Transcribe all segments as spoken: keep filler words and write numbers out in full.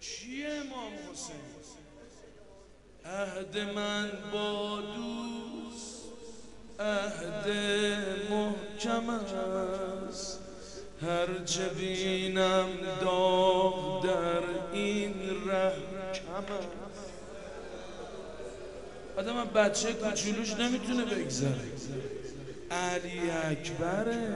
چیه امام حسین؟ عهد من با دوست عهد محکم است، هرچه بینم داغ در این ره کم است. آدم بچه کوچولوش نمیتونه بگذره. علی اکبره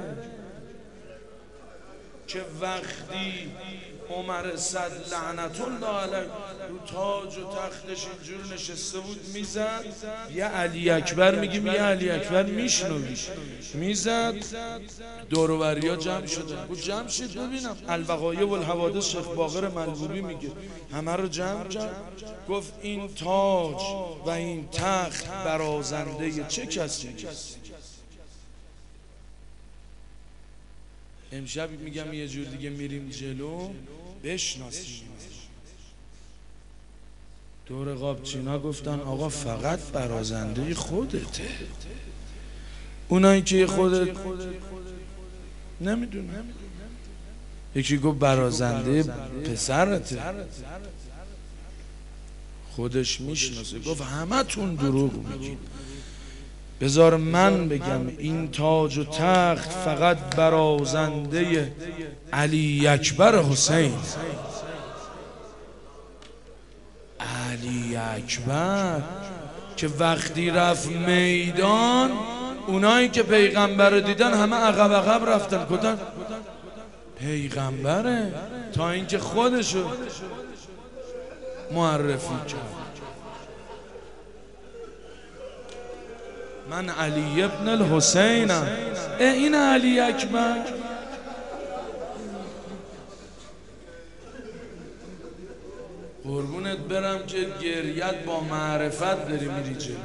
که وقتی عمر صد لعنت الله علیه رو تاج و تختش اینجور نشسته بود میزد، یه علی اکبر میگیم، یه علی اکبر میشنوی میزد، دور و بریا جمع شدن. بود جمع شد ببینم. الوقایع و الحوادث شیخ باقر ملبوبی میگه همه رو جمع کرد، گفت این تاج و این تخت برازنده چه کسی است؟ امشب میگم یه جور دیگه میریم جلو بشناسیم. دور قابچینا گفتن آقا فقط برازنده خودته. اونایی که خودت نمیدونن. یکی گفت برازنده پسرته، خودش میشناسه. گفت همه تون دروغ میگین، بذار من بگم این تاج و تخت فقط برازنده علی اکبر حسین. علی اکبر که وقتی رفت میدان، اونایی که پیغمبر دیدن همه عقب عقب رفتن. کدن پیغمبره تا اینکه خودشو معرفی کرد. من علی ابن الحسینم. این علی اکبر. قربونت برم که گریت با معرفت داری میری جلو.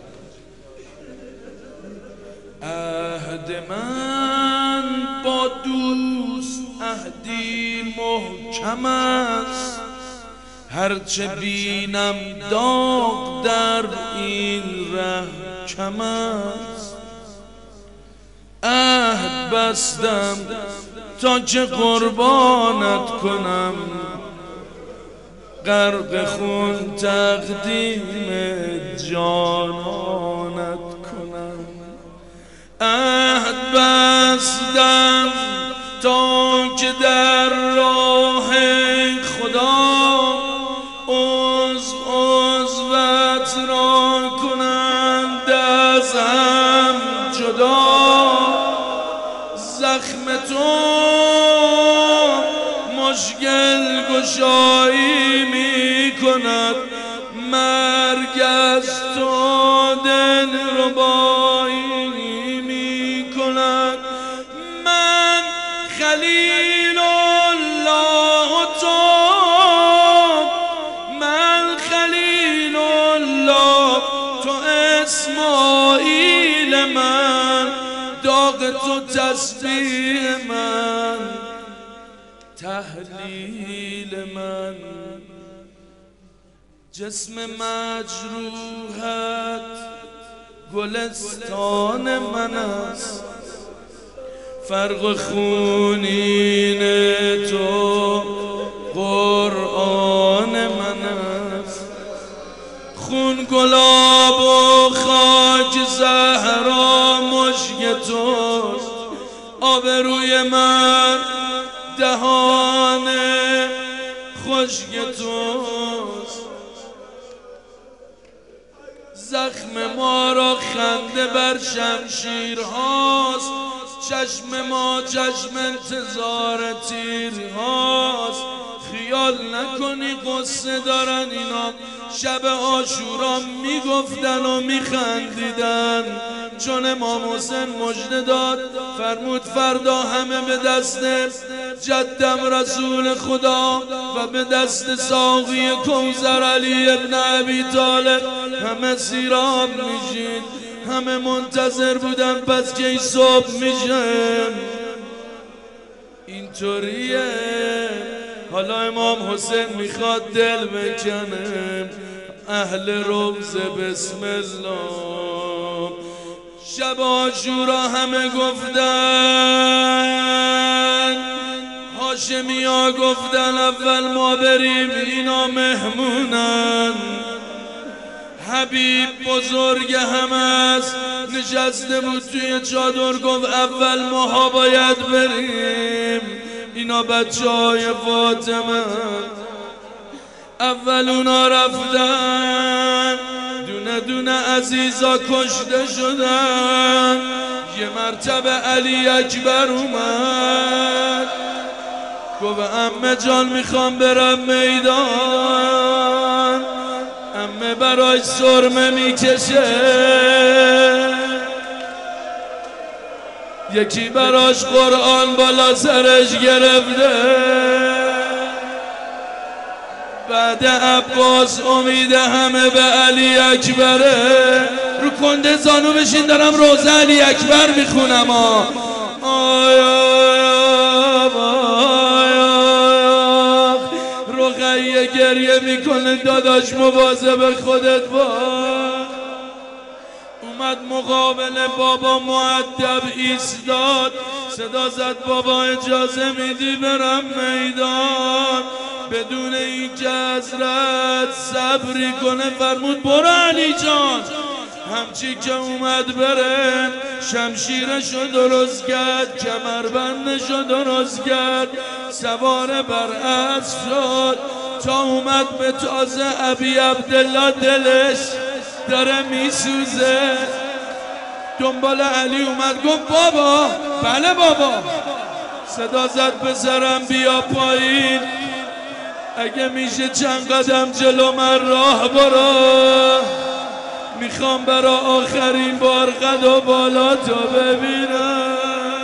عهد من با دوست عهدی محکم است، هرچه بینم داغ در این ره کم است. عهد بستم تا که قربانت کنم، غرق خون تقدیم جانانت کنم. عهد بستم تا که در راه خدا عضو عضوت را کنند از هم جدا. زخم تو مشکل گشایی می کند، مرگ از تو دل ربایی می کند. من خلیل الله و تو، من خلیل الله، تو اسماعیل من، داغ تو تسبیح من، تهلیل من. جسم مجروحت گلستان من است، فرق خونین تو قرآن من است. خون گلاب و خاک زهرا مشک توست، آبروی من دهان خشک توست. زخم ما را خنده بر شمشیرهاست، چشم ما چشم انتظار تیرهاست. خیال نکنی قصه دارن اینا، شب عاشورا میگفتن و میخندیدن، چون امام حسین مژده داد فرمود فردا همه به دست جدم رسول خدا و به دست ساقی کوثر علی ابن ابی طالب همه سیراب میشید. همه منتظر بودن پس کی صبح میشه. اینطوریه. حالا امام حسین میخواد دل بکنه. اهل روضه بسم الله. شب عاشورا همه گفتن هاشمی ها گفتن اول ما بریم اینا مهمونن. حبیب بزرگ همه است نشسته بود توی چادر گفت اول ماها باید بریم، اینا بچه های فاطمه. اول اونا رفتن دونه دونه عزیزا کشته شدن. یه مرتبه علی اکبر اومد گفت عمه جان میخوام برم میدان. عمه برای سرمه میکشه، یکی براش قرآن بالا سرش گرفته. بعد عباس امید همه به علی اکبره. رو کنده زانو بشین دارم روزه علی اکبر میخونم. آی آی آی رقیه گریه میکنه داداش مواظب خودت باش. اومد مقابل بابا مؤدب ایستاد، صدا زد بابا اجازه میدی برم میدان؟ بدون اینکه حضرت صبری کنه فرمود برو علی جان. همچی که اومد بره شمشیرشو درست کرد، کمربندشو درست کرد، سوار بر اسب شد تا اومد به تازه ابی عبدالله دلش داره میسوزه. دنبال علی اومد گفت بابا. بله بابا. صدا زد پسرم بیا پایین، اگه میشه چند قدم جلو من راه برو، میخوام برا آخرین بار قد و بالا تو ببینم.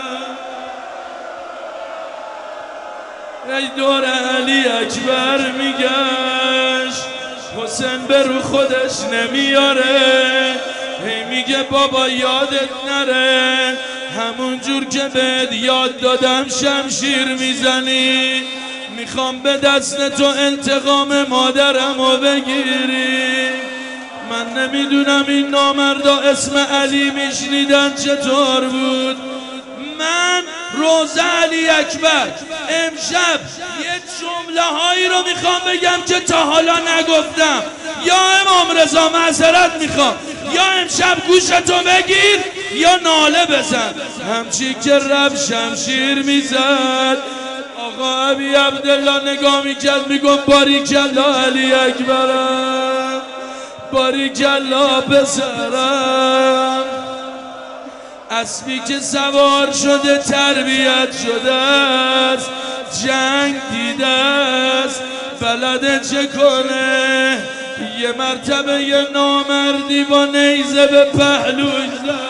ای دور علی اکبر میگشت، حسین به رو خودش نمیاره. هی میگه بابا یادت نره همون جور که بهت یاد دادم شمشیر میزنی. میخوام به دست تو انتقام مادرمو بگیری. من نمیدونم این نامردا اسم علی میشنیدن چطور بود. من روزه علی اکبر امشب یه جمله هایی رو میخوام بگم که تا حالا نگفتم. یا امام رضا معذرت میخوام، یا امشب گوشتو بگیر یا ناله بزن. همچی که رب شمشیر میزد آقا ابی عبدالله نگاه میکرد میگفت باریکالله علی اکبرم، باریکالله پسرم. اسبی که سوار شده تربیت شده است، جنگ دیده است، بلده چه کنه. یه مرتبه یه نامردی با نیزه به پهلوش زد.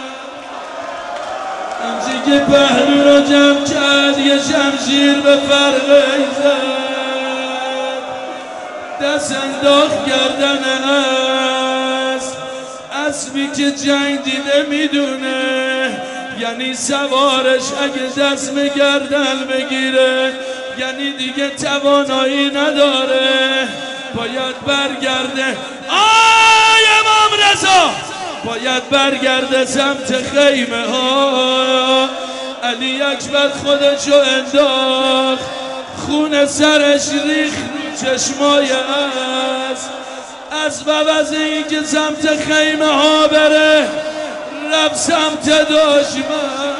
همچی که پهلو را جمع کرد یه شمشیر به فرقه زد. دست انداخت گردن اسب. اسبی که جنگ دیده میدونه یعنی سوارش اگه دست به گردن بگیره یعنی دیگه توانایی نداره، باید برگرده. آی امام رضا باید برگرده سمت خیمه ها. علی اکبر خودشو انداخت، خون سرش ریخت چشمای اسب. اسب عوض این که سمت خیمه ها بره رفت سمت دشمن.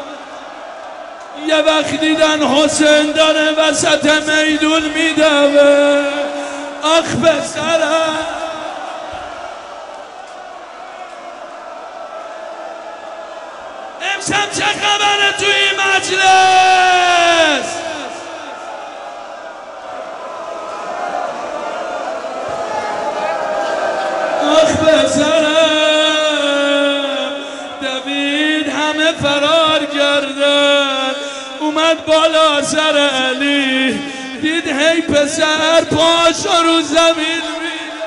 یه وقت دیدن حسین داره وسط میدون میدوه. آخ پسرم امشب چه خبره توی این مجلس؟ آخ پسرم دوید همه فرار کردن. اومد بالا سر علی دید هی پسر پاشو رو زمین میده.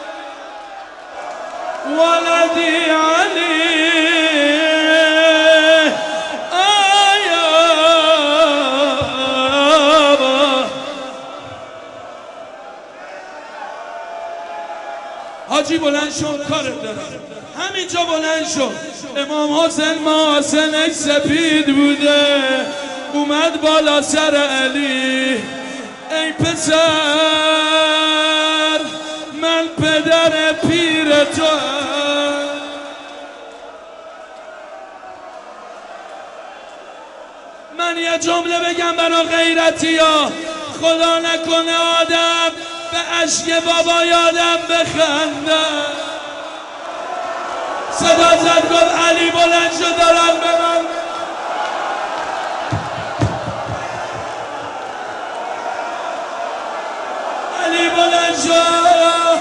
ولدی علی آیا حاجی بلند شد کارت دارم. همینجا بلند شد. امام حسین محاسنش سپید بوده، اومد بالا سر علی. ای پسر من پدر پیر تو، من یه جمله بگم برا غیرتی ها، خدا نکنه آدم به اشک بابا یادم بخنده. صدا زد گفت علی بلند شد دارم به من. علی بلند شد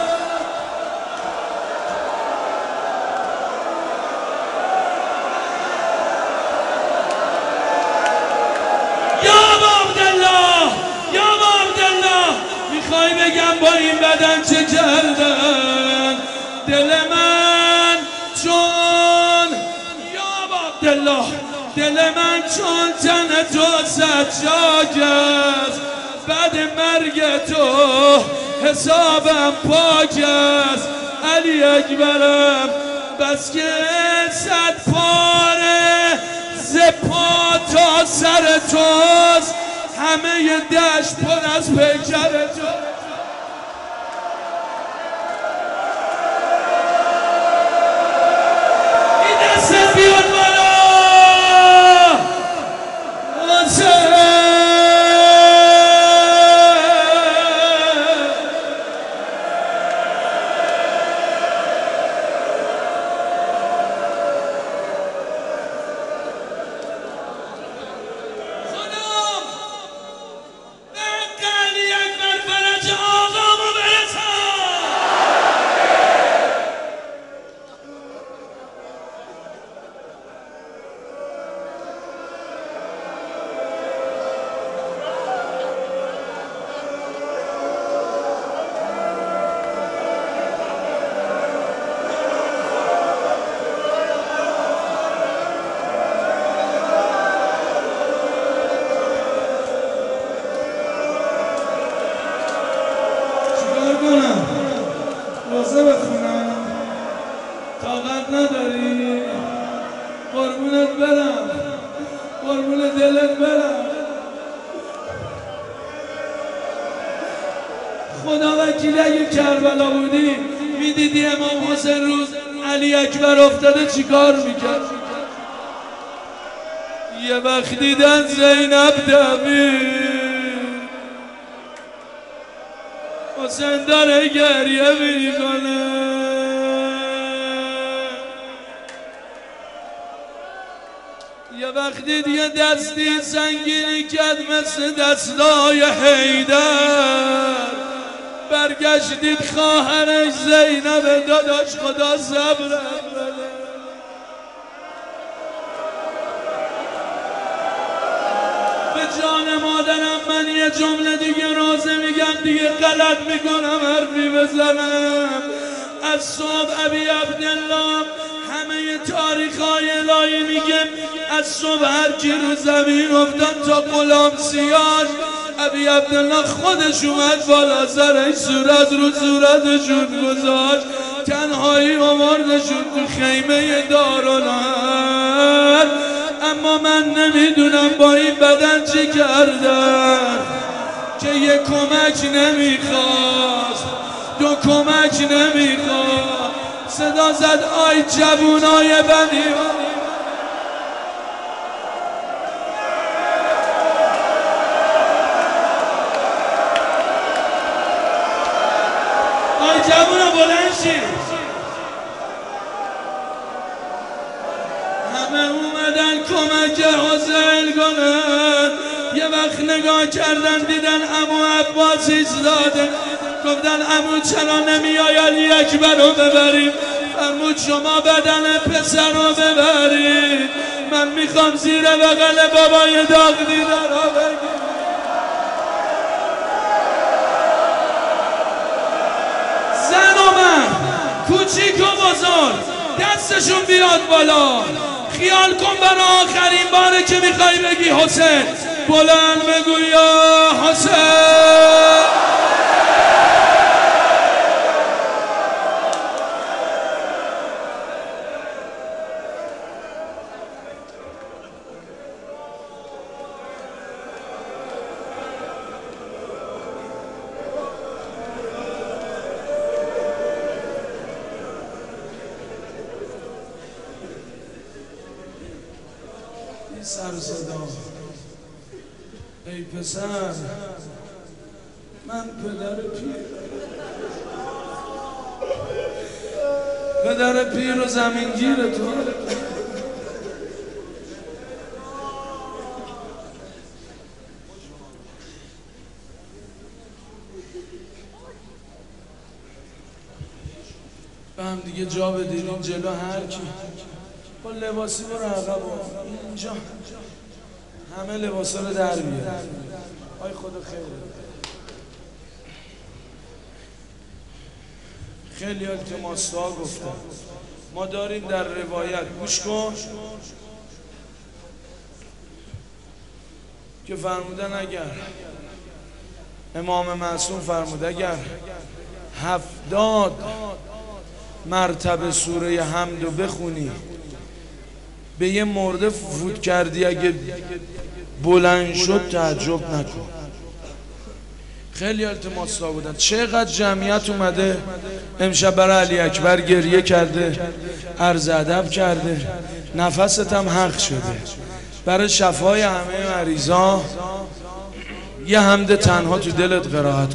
یا عبدالله یا عبدالله، میخوای بگم با این بدن چه کردن دل من، چون یا عبدالله دل من چون تن تو سجاج است، بعد مرگ تو حسابم پاک است. علی اکبرم بس که صد پاره ز پا تا سر توست، همه دشت پر از پیکر تو. این دست بیاد بالا روزه بخونم؟ طاقت نداری؟ قربونت برم، قربون دلت برم. خدا وکیلی اگه کربلا بودی میدیدی امام حسین روز علی اکبر افتاده چی کار میکرد؟ یه وقت دیدن زینب دمید، حسین داره گریه میکنه. یه وقت دید یه دستی سنگینی کرد مثل دستای حیدر، برگشت دید خواهرش زینب، داداش خدا صبرم بده. به جان مادرم من یه جمله دیگه روزه میگم، دیگه غلط میکنم حرفی بزنم. از صبح ابی عبدالله همه تاریخ های الهی میگه از صبح هر کی رو زمین افتاد تا غلام سیاش، ابی عبدالله خودش اومد بالا سرش صورت رو صورتشون گذاشت، تنهایی آوردشون تو خیمه دارالحرب. اما من نمیدونم با این بدن چی کردن که یه کمک نمیخواست، دو کمک نمیخواست. صدا زد آی جوونای بنی، آی جوونا بلند شید. همه اومدن کمک حسین کنن. یه وقت نگاه کردن دیدن عمو عباس ایستاده، گفتن عمو چرا نمیای علی اکبر رو ببریم؟ فرمود شما بدن پسر رو ببرید، من میخوام زیر بغل بابای داغ دیدن رو بگیرم. زن و من، کوچیک و بزرگ، دستشون بیاد بالا. خیال کن برای آخرین باره که میخوای بگی حسین، بلند بگو یا حسین. سر صدا ای پسر من پدر پیر پدر پیر و زمینگیر تو به هم دیگه جا بدید. این جلو هر کی با لباسی برو عقب اینجا همه لباسا رو در بیار. آی خدا خیلی خیلی التماس‌ها گفتن ما داریم در روایت، گوش کن که فرمودن اگر امام معصوم فرموده اگر هفتاد مرتبه سوره حمد رو بخونی به یه مرده فوت کردی اگه بلند شد تعجب نکن. خیلی التماس‌ها بودن. چقدر جمعیت اومده امشب برای علی اکبر گریه کرده، عرض ادب کرده، نفست هم حق شده. برای شفای همه مریضا یه حمد تنها تو دلت قرائت